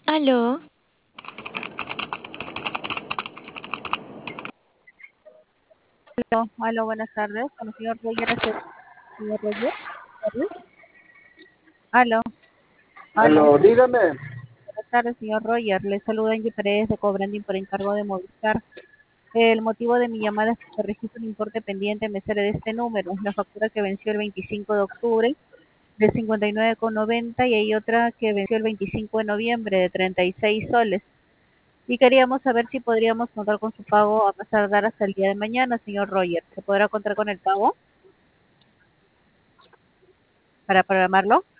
Aló, Aló, buenas tardes. Con el señor Roger, señor Roger. ¿Tardes? Aló, aló. Aló, dígame. Buenas tardes, señor Roger. Le saluda Angie Pérez de Cobranding por encargo de Movistar. El motivo de mi llamada es que se registra un importe pendiente, me sale de este número. La factura que venció el 25 de octubre de 59,90 y hay otra que venció el 25 de noviembre de 36 soles. Y queríamos saber si podríamos contar con su pago a pasar dar hasta el día de mañana, señor Roger. ¿Se podrá contar con el pago para programarlo?